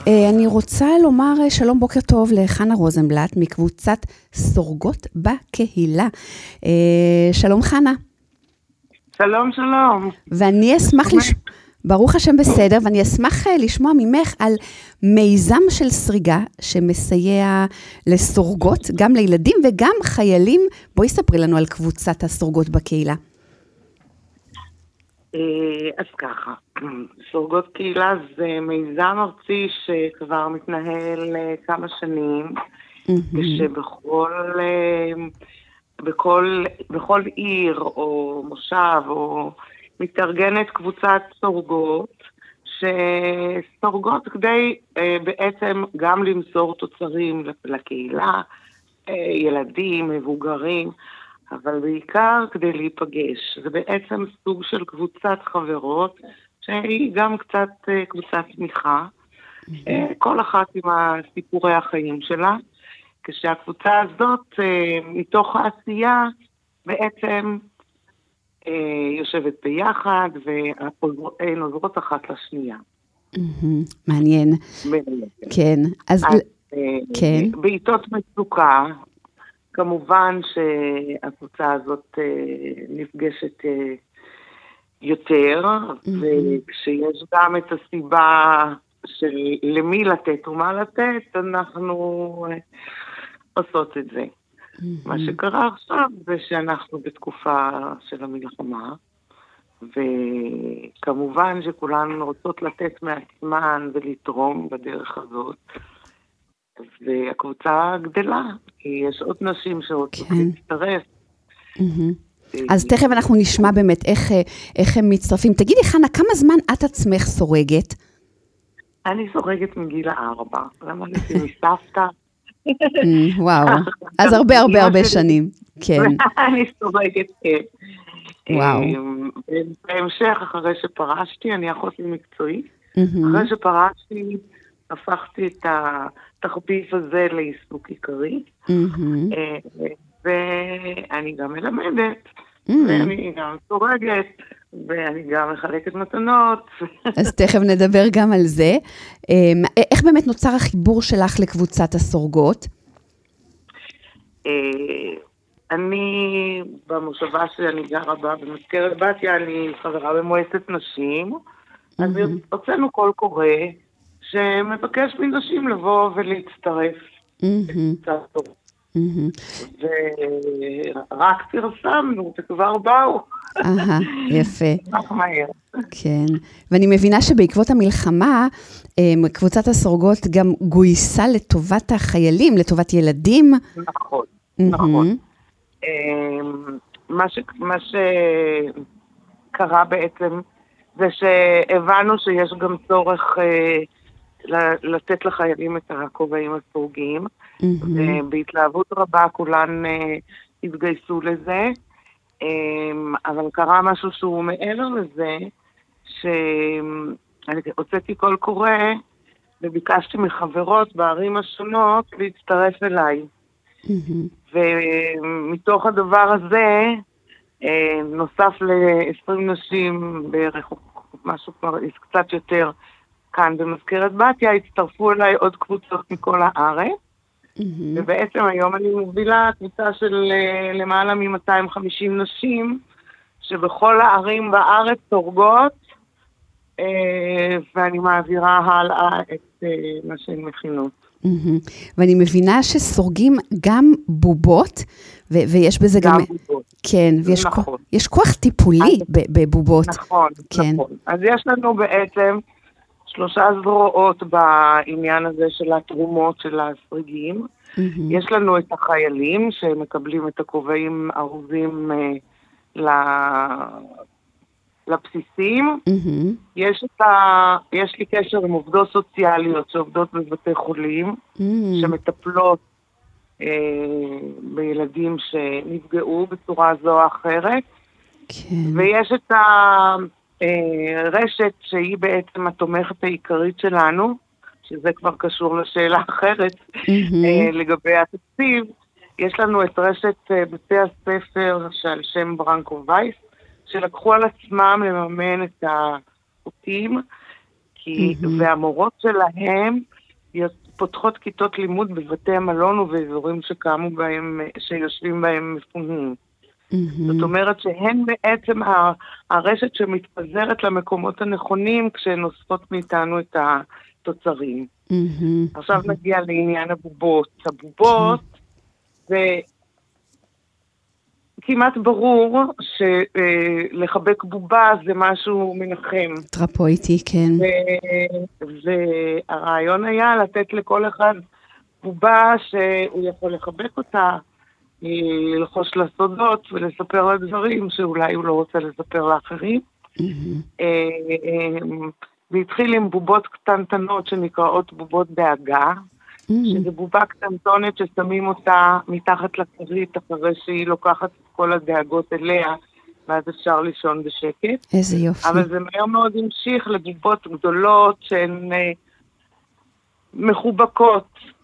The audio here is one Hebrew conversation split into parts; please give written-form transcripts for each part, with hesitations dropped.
אני רוצה לומר שלום, בוקר טוב לחנה רוזנבלט מקבוצת סורגות בקהילה. שלום חנה. שלום, שלום. ואני אשמח ברוך השם בסדר, ואני אשמח לשמוע ממך על מיזם של סריגה שמסייע לסורגות, גם לילדים וגם חיילים. בואי ספרי לנו על קבוצת הסורגות בקהילה. אז ככה, סורגות קהילה זה מיזם ארצי שכבר מתנהל כמה שנים, ושבכל עיר או מושב או מתארגנת קבוצת סורגות, שסורגות כדי בעצם גם למסור תוצרים לקהילה, ילדים, מבוגרים, אבל בעיקר כדי להיפגש. זה בעצם סוג של קבוצת חברות, שהיא גם קצת קבוצת תמיכה, כל אחת עם הסיפורי החיים שלה, כשהקבוצה הזאת, מתוך העשייה, בעצם יושבת ביחד, והן עוזרות אחת לשנייה. מעניין. כן. אז כן. בעיתות מצוקה, כמובן שהקבוצה הזאת נפגשת יותר, וכשיש גם את הסיבה של למי לתת ומה לתת, אנחנו עושות את זה. מה שקרה עכשיו זה שאנחנו בתקופה של המלחמה, וכמובן שכולנו רוצות לתת מעצמן ולתרום בדרך הזאת, והקבוצה גדלה, כי יש עוד נשים שרוצות להצטרף. אז תכף אנחנו נשמע באמת איך הם מצטרפים. תגידי חנה, כמה זמן את עצמך סורגת? אני סורגת מגיל 4. למה אני מסבתא? וואו, אז הרבה שנים. כן. אני סורגת, כן. וואו. בהמשך, אחרי שפרשתי, אני אחות מקצועית. אחרי שפרשתי, הפכתי את התחביב הזה לעיסוק עיקרי, ואני גם מלמדת, ואני גם סורגת, ואני גם מחלקת מתנות. אז תכף נדבר גם על זה. איך באמת נוצר החיבור שלך לקבוצת הסורגות? אני, במושבה שאני גרה בה, במזכרת בתיה, אני חברה במועצת נשים, אז הוצאנו קול קורא, שמבקש מנשים לבוא ולהצטרף לקבוצת סורגות. ורק פרסמנו, וכבר באו. יפה. רק מהר. כן, ואני מבינה שבעקבות המלחמה, קבוצת הסורגות גם גויסה לטובת החיילים, לטובת ילדים. נכון, נכון. מה שקרה בעצם, זה שהבנו שיש גם צורך לתת לחיילים את הכובעים הסורגיים, ובהתלהבות רבה כולן התגייסו לזה, אבל קרה משהו שהוא מעבר לזה, שאני הוצאתי קול קורא, וביקשתי מחברות בערים השונות להצטרף אליי. ומתוך הדבר הזה, נוסף ל-20 נשים בערך, משהו כבר קצת יותר, כאן במזכרת בתיה, הצטרפו אליי עוד קבוצות מכל הארץ, ובעצם היום אני מובילה קבוצה של למעלה מ-250 נשים, שבכל הערים בארץ סורגות, ואני מעבירה הלאה את מה שהן מכינות. ואני מבינה שסורגים גם בובות, ויש בזה גם בובות. כן, ויש כוח טיפולי בבובות. נכון, נכון. אז יש לנו בעצם 3 זרועות בעניין הזה של התרומות של הסריגים. יש לנו את החיילים שמקבלים את הכובעים ארוזים לבסיסים. יש לי קשר עם עובדות סוציאליות שעובדות בבתי חולים, שמטפלות בילדים שנפגעו בצורה זו או אחרת. ויש את הרשת שהיא בעצם התומכת העיקרית שלנו, שזה כבר קשור לשאלה אחרת לגבי התקציב. יש לנו את רשת בתי הספר שעל שם ברנקו וייס, שלקחו על עצמם לממן את החוקים, והמורות שלהם פותחות כיתות לימוד בבתי המלון ובאזורים שקמו בהם, שיושבים בהם מפונים. זאת אומרת שהן בעצם הרשת שמתפזרת למקומות הנכונים כשהן אוספות מאיתנו את התוצרים. עכשיו נגיע לעניין הבובות. הבובות זה כמעט ברור שלחבק בובה זה משהו מנחם. תרפויטי, כן. והרעיון היה לתת לכל אחד בובה שהוא יכול לחבק אותה, ללחוש לה סודות ולספר לה דברים שאולי הוא לא רוצה לספר לאחרים. והתחיל עם בובות קטנטנות שנקראות בובות דאגה, שזה בובה קטנטונת ששמים אותה מתחת לכרית אחרי שהיא לוקחת את כל הדאגות אליה, ואז אפשר לישון בשקט. איזה יופי. אבל זה מהר מאוד המשיך לבובות גדולות שהן מחובקות.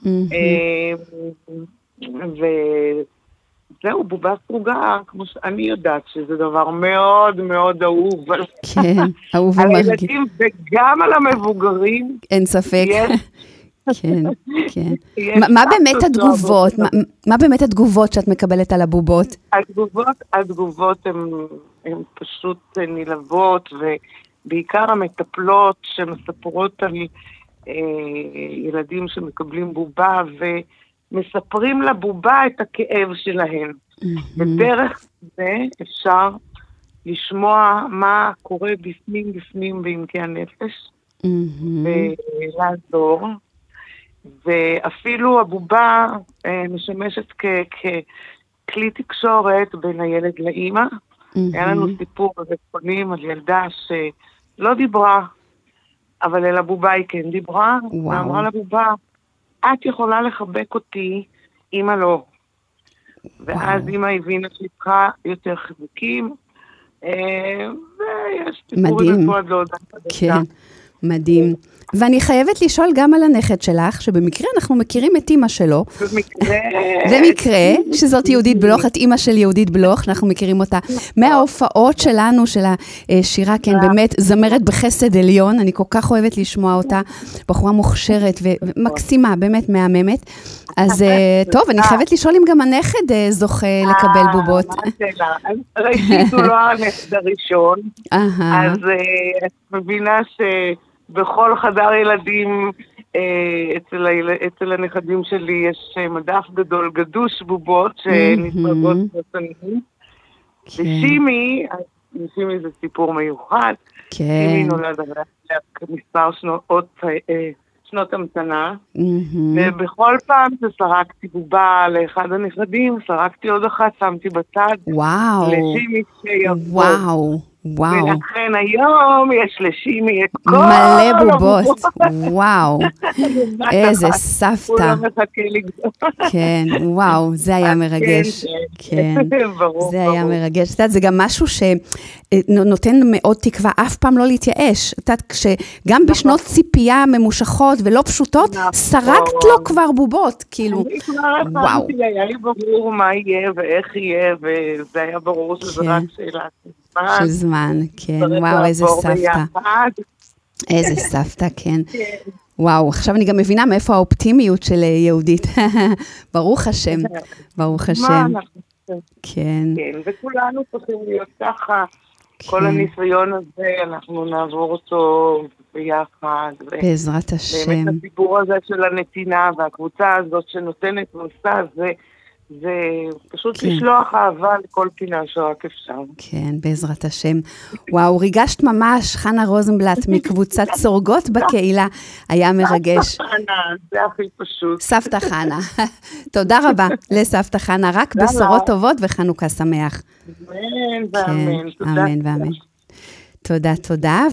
וזהו, בובה סרוגה, כמו שאני יודעת, שזה דבר מאוד מאוד אהוב. כן, אהוב על ומרגיש. הילדים וגם על המבוגרים. אין ספק. כן, כן. מה באמת התגובות? מה באמת התגובות שאת מקבלת על הבובות? התגובות הן פשוט נלהבות, ובעיקר המטפלות שמספרות על ילדים שמקבלים בובה, ומספרים לבובה את הכאב שלהם. בדרך זה אפשר לשמוע מה קורה בפנים בעמקי הנפש, ולעזור. ואפילו הבובה משמשת ככלי תקשורת בין הילד לאמא. היה לנו סיפור בבית חולים על ילדה שלא דיברה, אבל אל הבובה היא כן דיברה, ואמרה לבובה, את יכולה לחבק אותי, אמא לא. ואז אמא הבינה שצריכה יותר חיבוקים, ויש סיפורים לפה עד להודעה חדשה. כן, מדהים. ואני חייבת לשאול גם על הנכד שלך, שבמקרה אנחנו מכירים את אמא שלו. במקרה, שזאת יהודית בלוך, את אמא של יהודית בלוך, אנחנו מכירים אותה מההופעות שלנו, של השירה, כן, באמת זמרת בחסד עליון, אני כל כך אוהבת לשמוע אותה, בחורה מוכשרת ומקסימה, באמת מהממת. אז טוב, אני חייבת לשאול אם גם הנכד זוכה לקבל בובות. ראשית, הוא לא הנכד הראשון, אז את מבינה בכל חדר ילדים, אצל הנכדים שלי יש מדף גדול, גדוש בובות, שנתמרגות בסנים. ושימי זה סיפור מיוחד. שימי נולד מספר שנות המתנה, ובכל פעם שסרקתי בובה לאחד הנכדים, סרקתי עוד אחת, שמתי בצד. וואו. לשימי שיבוא. וואו. וואו. ולכן היום יש לשימי את כל מלא בובות. וואו. איזה סבתא. הוא לא מחכה לגדול. כן, וואו, זה היה מרגש. כן, זה היה מרגש. את יודעת, זה גם משהו שנותן מאוד תקווה, אף פעם לא להתייאש. את יודעת, כשגם בשנות ציפייה ממושכות ולא פשוטות, סרקת לו כבר בובות, כאילו, וואו. היה לי ברור מה יהיה ואיך יהיה, וזה היה ברור שזה רק שאלה. של זמן, כן, וואו, איזה סבתא. איזה סבתא, כן. וואו, עכשיו אני גם מבינה מאיפה האופטימיות של יהודית. ברוך השם, ברוך השם. כן. כן, וכולנו צריכים להיות ככה. כל הניסיון הזה, אנחנו נעבור אותו ביחד. בעזרת השם. באמת הסיפור הזה של הנתינה והקבוצה הזאת שנותנת ועושה, זה פשוט לשלוח אהבה לכל פינה שרק אפשר. כן, בעזרת השם. וואו, ריגשת ממש, חנה רוזנבלט, מקבוצת סורגות בקהילה, היה מרגש. סבתא חנה, זה הכי פשוט. סבתא חנה. תודה רבה לסבתא חנה, רק בשורות טובות וחנוכה שמח. אמן ואמן. אמן ואמן. תודה, תודה.